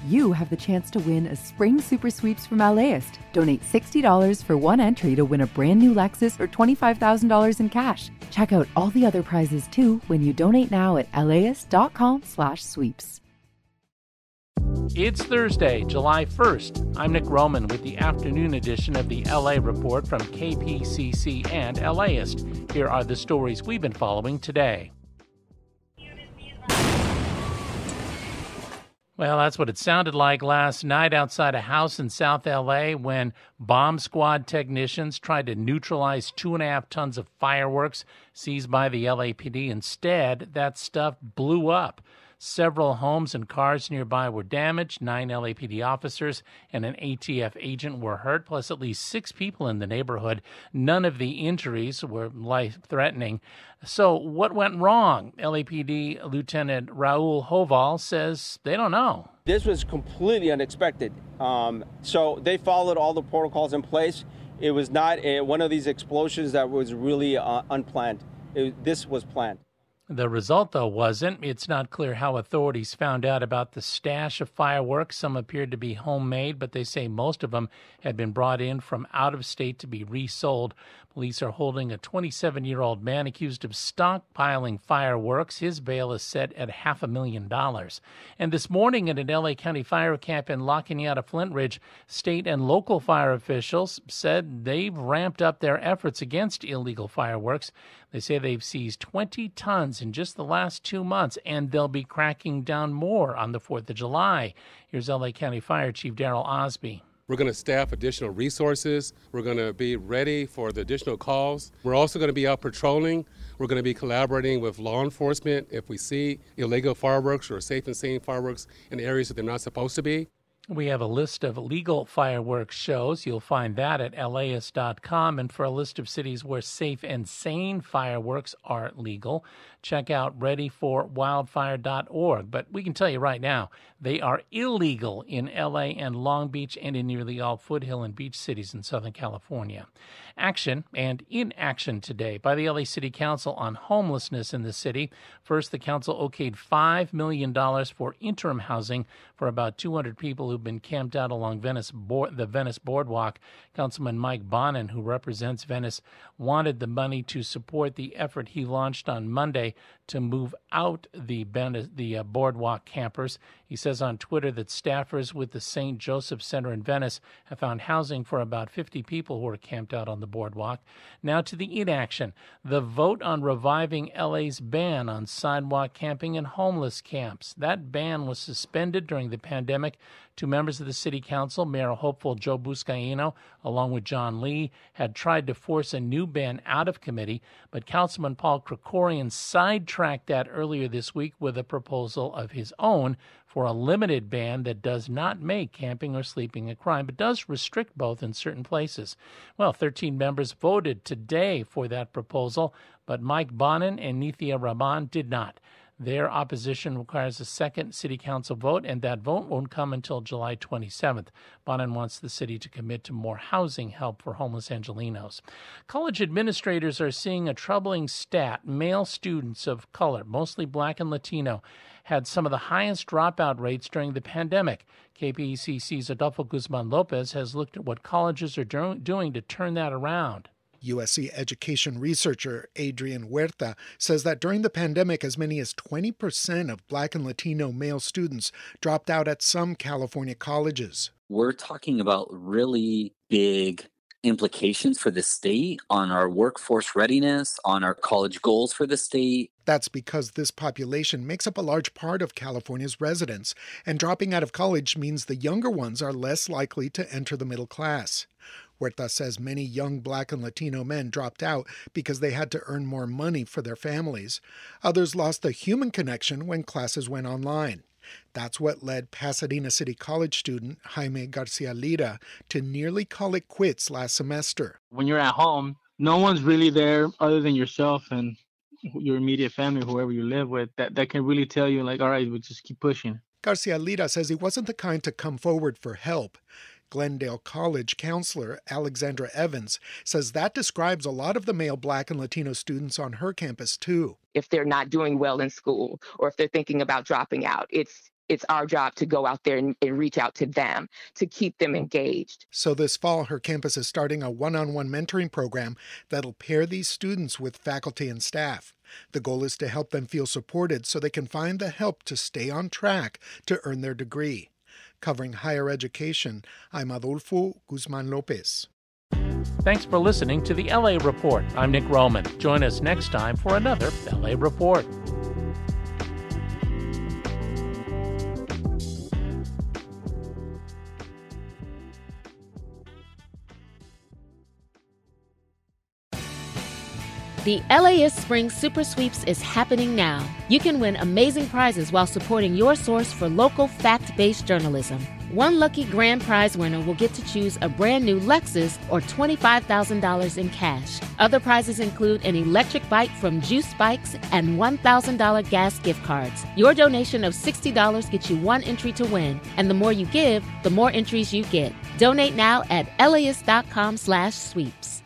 you have the chance to win a spring super sweeps from LAist. Donate $60 for one entry to win a brand new Lexus or $25,000 in cash. Check out all the other prizes too when you donate now at laist.com/sweeps. It's Thursday, July 1st. I'm Nick Roman with the afternoon edition of the LA Report from KPCC and LAist. Here are the stories we've been following today. Well, that's what it sounded like last night outside a house in South L.A. when bomb squad technicians tried to neutralize 2.5 tons of fireworks seized by the LAPD. Instead, that stuff blew up. Several homes and cars nearby were damaged. 9 LAPD officers and an ATF agent were hurt, plus at least 6 people in the neighborhood. None of the injuries were life-threatening. So what went wrong? LAPD Lieutenant Raul Joval says they don't know. This was completely unexpected. So they followed all the protocols in place. It was not one of these explosions that was really unplanned. This was planned. The result, though, wasn't. It's not clear how authorities found out about the stash of fireworks. Some appeared to be homemade, but they say most of them had been brought in from out of state to be resold. Police are holding a 27-year-old man accused of stockpiling fireworks. His bail is set at $500,000. And this morning at an L.A. County fire camp in La Cañada, Flint Ridge, state and local fire officials said they've ramped up their efforts against illegal fireworks. They say they've seized 20 tons in just the last 2 months, and they'll be cracking down more on the 4th of July. Here's L.A. County Fire Chief Daryl Osby. We're going to staff additional resources. We're going to be ready for the additional calls. We're also going to be out patrolling. We're going to be collaborating with law enforcement if we see illegal fireworks or safe and sane fireworks in areas that they're not supposed to be. We have a list of legal fireworks shows. You'll find that at laist.com. And for a list of cities where safe and sane fireworks are legal, check out readyforwildfire.org. But we can tell you right now, they are illegal in L.A. and Long Beach and in nearly all foothill and beach cities in Southern California. Action and inaction today by the L.A. City Council on homelessness in the city. First, the council okayed $5 million for interim housing for about 200 people who've been camped out along the Venice Boardwalk. Councilman Mike Bonin, who represents Venice, wanted the money to support the effort he launched on Monday to move out the boardwalk campers. He says on Twitter that staffers with the St. Joseph Center in Venice have found housing for about 50 people who are camped out on the boardwalk. Now to the inaction. The vote on reviving LA's ban on sidewalk camping and homeless camps. That ban was suspended during the pandemic. 2 members of the city council, Mayor hopeful Joe Buscaino, along with John Lee, had tried to force a new ban out of committee, but Councilman Paul Krikorian sidetracked that earlier this week with a proposal of his own for a limited ban that does not make camping or sleeping a crime, but does restrict both in certain places. Well, 13 members voted today for that proposal, but Mike Bonin and Nithya Raman did not. Their opposition requires a second city council vote, and that vote won't come until July 27th. Bonin wants the city to commit to more housing help for homeless Angelenos. College administrators are seeing a troubling stat. Male students of color, mostly Black and Latino, had some of the highest dropout rates during the pandemic. KPCC's Adolfo Guzman Lopez has looked at what colleges are doing to turn that around. USC education researcher Adrian Huerta says that during the pandemic, as many as 20% of Black and Latino male students dropped out at some California colleges. We're talking about really big implications for the state on our workforce readiness, on our college goals for the state. That's because this population makes up a large part of California's residents, and dropping out of college means the younger ones are less likely to enter the middle class. Huerta says many young Black and Latino men dropped out because they had to earn more money for their families. Others lost the human connection when classes went online. That's what led Pasadena City College student Jaime Garcia Lira to nearly call it quits last semester. When you're at home, no one's really there other than yourself and your immediate family, whoever you live with, that can really tell you, like, all right, we'll just keep pushing. Garcia Lira says he wasn't the kind to come forward for help. Glendale College counselor Alexandra Evans says that describes a lot of the male Black and Latino students on her campus, too. If they're not doing well in school or if they're thinking about dropping out, it's it's our job to go out there and reach out to them to keep them engaged. So this fall, her campus is starting a one-on-one mentoring program that'll pair these students with faculty and staff. The goal is to help them feel supported so they can find the help to stay on track to earn their degree. Covering higher education, I'm Adolfo Guzman Lopez. Thanks for listening to the LA Report. I'm Nick Roman. Join us next time for another LA Report. The LAist Spring Super Sweeps is happening now. You can win amazing prizes while supporting your source for local fact-based journalism. One lucky grand prize winner will get to choose a brand new Lexus or $25,000 in cash. Other prizes include an electric bike from Juice Bikes and $1,000 gas gift cards. Your donation of $60 gets you one entry to win, and the more you give, the more entries you get. Donate now at LAist.com/sweeps.